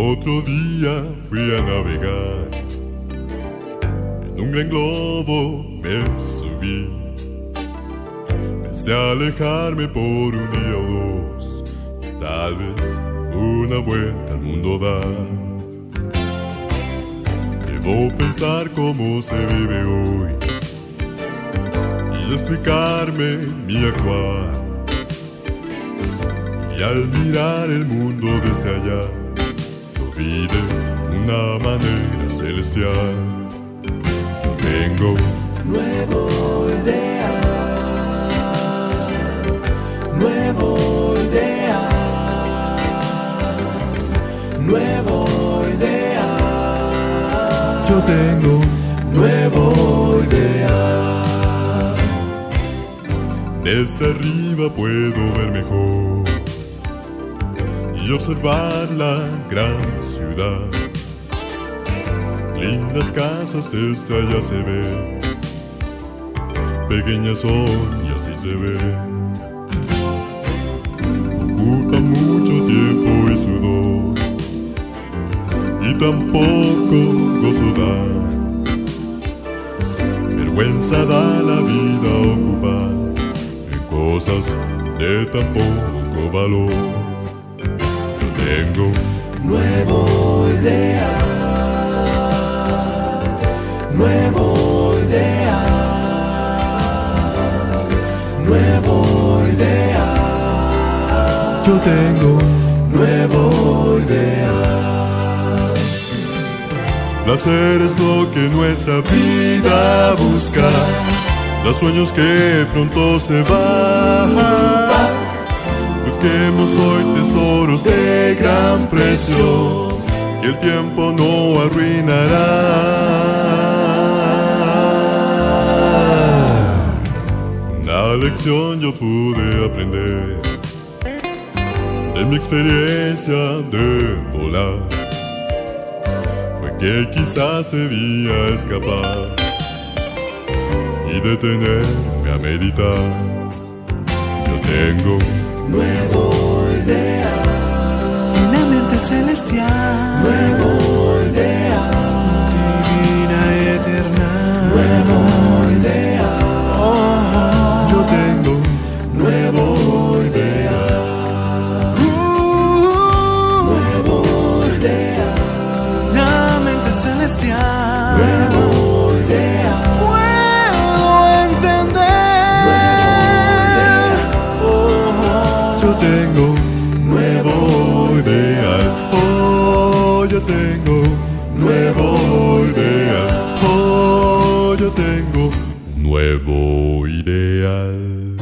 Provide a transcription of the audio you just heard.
Otro día fui a navegar, en un gran globo me subí. Pensé alejarme por un día o dos, y tal vez una vuelta al mundo dar. Debo pensar cómo se vive hoy y explicarme mi actuar. Y al mirar el mundo desde allá, lo vi de una manera celestial. Yo tengo nuevo ideal, nuevo ideal, nuevo ideal. Yo tengo nuevo ideal. Desde arriba puedo ver mejor y observar la gran ciudad. Lindas casas desde allá se ven, pequeñas son y así se ven. Ocupa mucho tiempo y sudor, y tampoco gozo da. Vergüenza da la vida ocupar en cosas de tan poco valor. Yo tengo nuevo ideal, nuevo ideal, nuevo ideal. Yo tengo nuevo ideal. Placer es lo que nuestra vida busca, los sueños que pronto se van. Busquemos hoy tesoros de gran precio que el tiempo no arruinará. Una lección yo pude aprender de mi experiencia de volar, fue que quizás debía escapar y detenerme a meditar. Yo tengo nuevo ideal, una mente celestial, nuevo ideal, divina y eterna, nuevo ideal. Yo tengo nuevo ideal, nuevo ideal, la mente celestial, nuevo ideal. puedo entender. Yo tengo nuevo ideal. Oh, yo tengo nuevo ideal. Oh, yo tengo nuevo ideal.